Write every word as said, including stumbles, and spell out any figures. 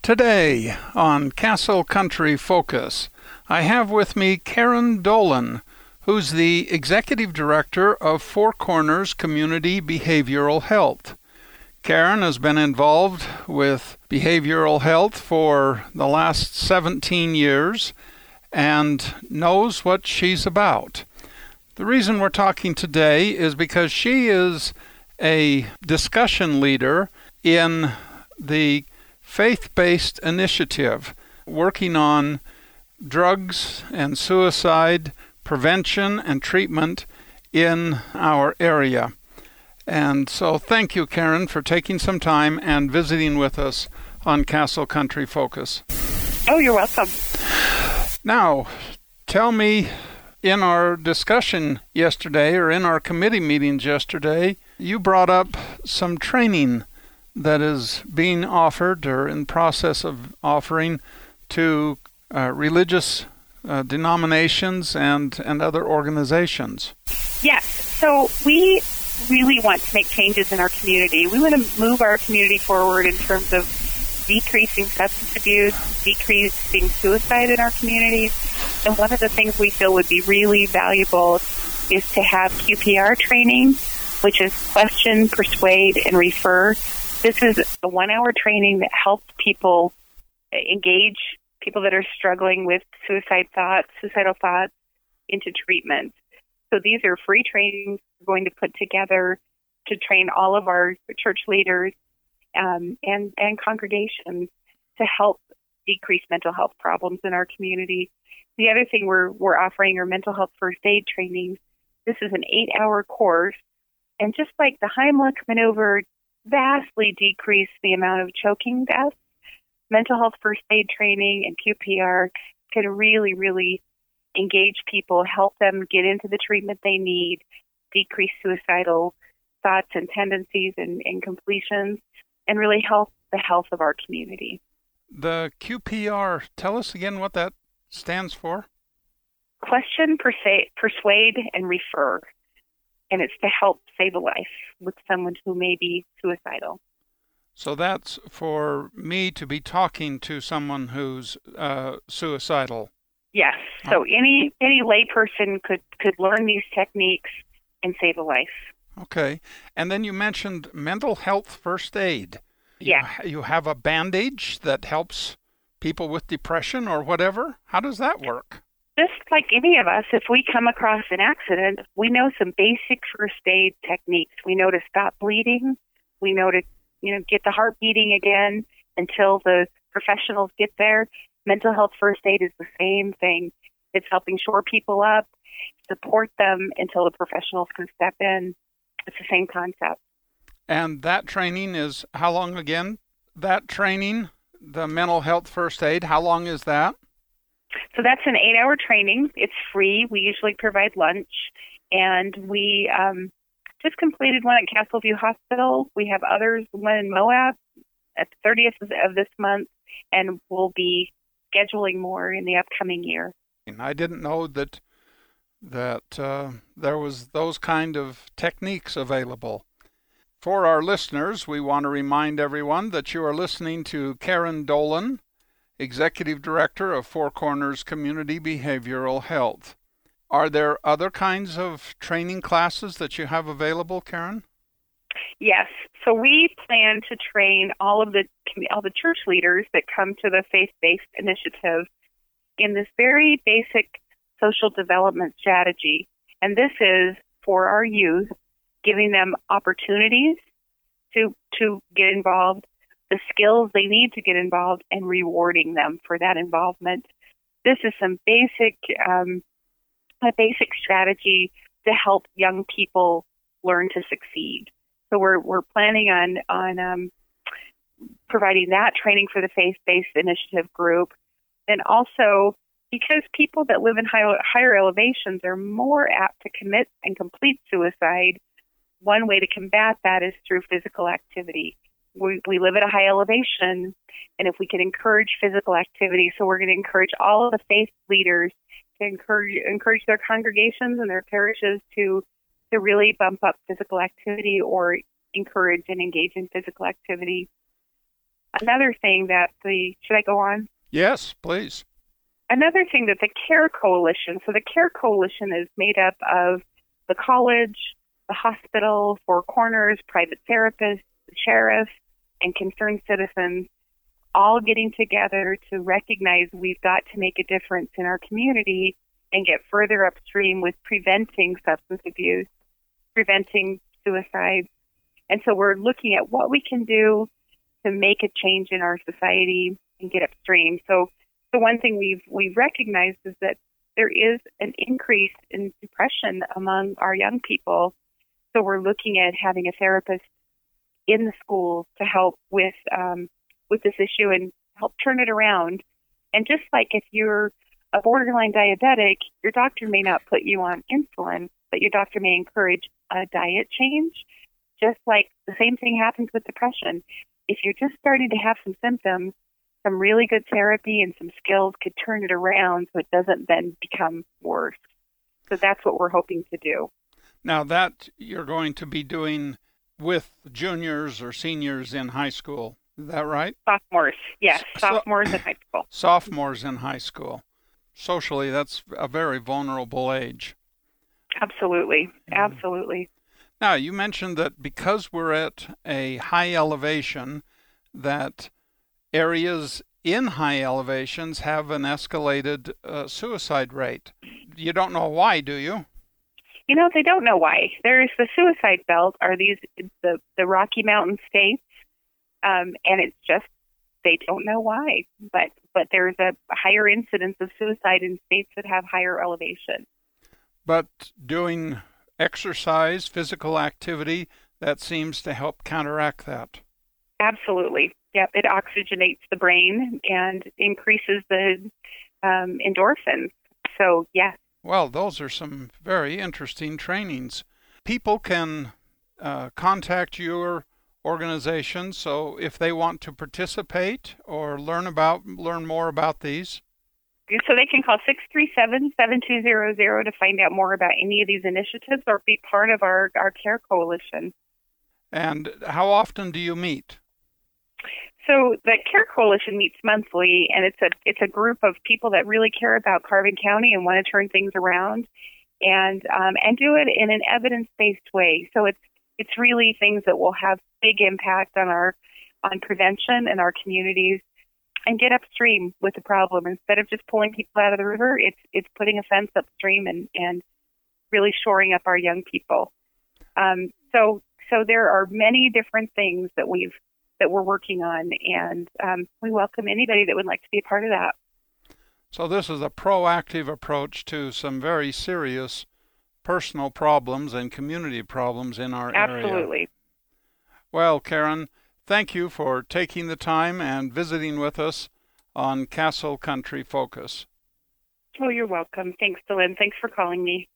Today on Castle Country Focus, I have with me Karen Dolan, who's the Executive Director of Four Corners Community Behavioral Health. Karen has been involved with behavioral health for the last seventeen years and knows what she's about. The reason we're talking today is because she is a discussion leader in the faith-based initiative working on drugs and suicide prevention and treatment in our area. And so thank you, Karen, for taking some time and visiting with us on Castle Country Focus. Oh, you're welcome. Now, tell me, in our discussion yesterday, or in our committee meetings yesterday, you brought up some training that is being offered or in process of offering to uh, religious uh, denominations and, and other organizations. Yes. So we really want to make changes in our community. We want to move our community forward in terms of decreasing substance abuse, decreasing suicide in our communities. And one of the things we feel would be really valuable is to have Q P R training, which is question, persuade, and refer. This is a one-hour training that helps people engage people that are struggling with suicide thoughts, suicidal thoughts, into treatment. So these are free trainings we're going to put together to train all of our church leaders um, and, and congregations to help decrease mental health problems in our community. The other thing we're we're offering are mental health first aid trainings. This is an eight-hour course, and just like the Heimlich maneuver vastly decrease the amount of choking deaths, mental health first aid training and Q P R can really, really engage people, help them get into the treatment they need, decrease suicidal thoughts and tendencies and, and completions, and really help the health of our community. The Q P R, tell us again what that stands for. Question, persa- persuade, and refer. And it's to help save a life with someone who may be suicidal. So that's for me to be talking to someone who's uh, suicidal. Yes. So any any layperson could, could learn these techniques and save a life. Okay. And then you mentioned mental health first aid. Yeah. You, you have a bandage that helps people with depression or whatever? How does that work? Just like any of us, if we come across an accident, we know some basic first aid techniques. We know to stop bleeding. We know to, you know, get the heart beating again until the professionals get there. Mental health first aid is the same thing. It's helping shore people up, support them until the professionals can step in. It's the same concept. And that training is how long again? That training, the mental health first aid, how long is that? So that's an eight-hour training. It's free. We usually provide lunch. And we um, just completed one at Castleview Hospital. We have others, one in Moab at the thirtieth of this month, and we'll be scheduling more in the upcoming year. I didn't know that that uh, there was those kind of techniques available. For our listeners, we want to remind everyone that you are listening to Karen Dolan, Executive Director of Four Corners Community Behavioral Health. Are there other kinds of training classes that you have available, Karen? Yes. So we plan to train all of the all the church leaders that come to the faith-based initiative in this very basic social development strategy. And this is for our youth, giving them opportunities to to get involved, the skills they need to get involved, and rewarding them for that involvement. This is some basic, um, a basic strategy to help young people learn to succeed. So we're we're planning on on um, providing that training for the faith-based initiative group, and also because people that live in high, higher elevations are more apt to commit and complete suicide. One way to combat that is through physical activity. We, we live at a high elevation, and if we can encourage physical activity, so we're going to encourage all of the faith leaders to encourage encourage their congregations and their parishes to to really bump up physical activity or encourage and engage in physical activity. Another thing that the, should I go on? Yes, please. Another thing that the CARE Coalition, so the CARE Coalition is made up of the college, the hospital, Four Corners, private therapists, the sheriff, and concerned citizens, all getting together to recognize we've got to make a difference in our community and get further upstream with preventing substance abuse, preventing suicide. And so we're looking at what we can do to make a change in our society and get upstream. So the one thing we've we've recognized is that there is an increase in depression among our young people. So we're looking at having a therapist in the schools to help with um, with this issue and help turn it around. And just like if you're a borderline diabetic, your doctor may not put you on insulin, but your doctor may encourage a diet change. Just like the same thing happens with depression. If you're just starting to have some symptoms, some really good therapy and some skills could turn it around so it doesn't then become worse. So that's what we're hoping to do. Now that you're going to be doing with juniors or seniors in high school, is that right? Sophomores, yes, So- sophomores in high school. Sophomores in high school. Socially, that's a very vulnerable age. Absolutely, absolutely. Now, you mentioned that because we're at a high elevation, that areas in high elevations have an escalated uh, suicide rate. You don't know why, do you? You know, they don't know why. There's the suicide belt, are these the, the Rocky Mountain states, um, and it's just they don't know why. But but there's a higher incidence of suicide in states that have higher elevation. But doing exercise, physical activity, that seems to help counteract that. Absolutely. Yep, it oxygenates the brain and increases the um, endorphins. So, yes. Well, those are some very interesting trainings. People can uh, contact your organization, so if they want to participate or learn about learn more about these. So they can call six three seven, seven two zero zero to find out more about any of these initiatives or be part of our, our CARE Coalition. And how often do you meet? So the CARE Coalition meets monthly, and it's a it's a group of people that really care about Carbon County and want to turn things around, and um, and do it in an evidence-based way. So it's it's really things that will have big impact on our on prevention in our communities, and get upstream with the problem instead of just pulling people out of the river. It's it's putting a fence upstream and and really shoring up our young people. Um, so so there are many different things that we've that we're working on, and um, we welcome anybody that would like to be a part of that. So this is a proactive approach to some very serious personal problems and community problems in our area. Absolutely. Well, Karen, thank you for taking the time and visiting with us on Castle Country Focus. Oh, you're welcome. Thanks, Dylan. Thanks for calling me.